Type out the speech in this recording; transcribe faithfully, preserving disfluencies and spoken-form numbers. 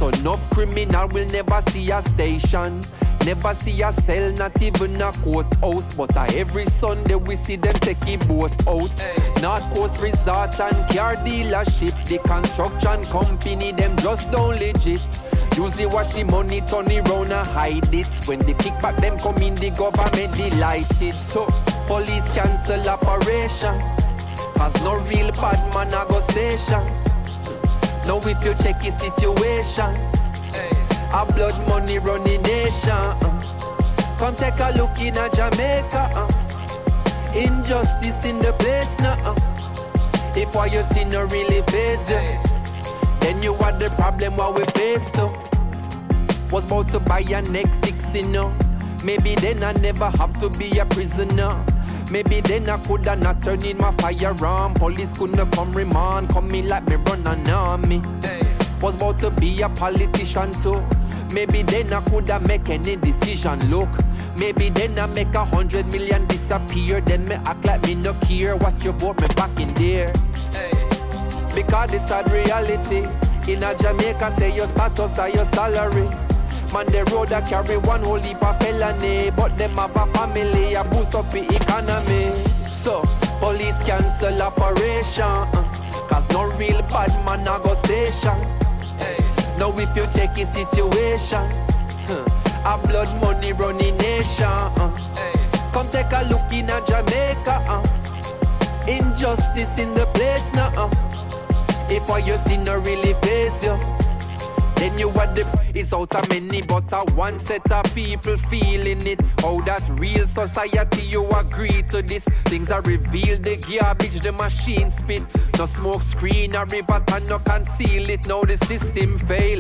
So no criminal will never see a station. Never see a cell, not even a courthouse. But uh, every Sunday we see them take a boat out. Hey. North Coast Resort and car dealership. The construction company, them just don't legit. Usually wash the money, turn it round and hide it. When the kickback them come in, the government delighted. So police cancel operation, cause no real bad man a go station. Now if you check the situation, hey. A blood money running nation. Uh. Come take a look in a Jamaica. Uh. Injustice in the place now. Uh. If what you see no really face you, hey. Then you are the problem what we face too. Was about to buy a next six, you know. Maybe then I never have to be a prisoner. Maybe then I coulda not turned in my firearm. Police couldn't come remand, come me like me run an army. Hey. Was about to be a politician too. Maybe then I coulda make any decision. Look, maybe then I make a hundred million disappear. Then me act like me no care. What you vote me back in there. Hey. Because this sad reality. In a Jamaica say your status or your salary. Man the road a carry one whole heap of felony. But them have a family a boost up the economy. So police cancel operation, uh, cause no real bad man a go station. Hey. Now if you check the situation, huh, a blood money running nation. Uh. Hey. Come take a look in a Jamaica. Uh. Injustice in the place now. Uh. If what you see no really face you, then you are the it's out of many, but a one set of people feeling it. Oh, that real society, you agree to this. Things are revealed, the garbage, the machine spit. No smoke screen, a river, and no conceal it. Now the system fail.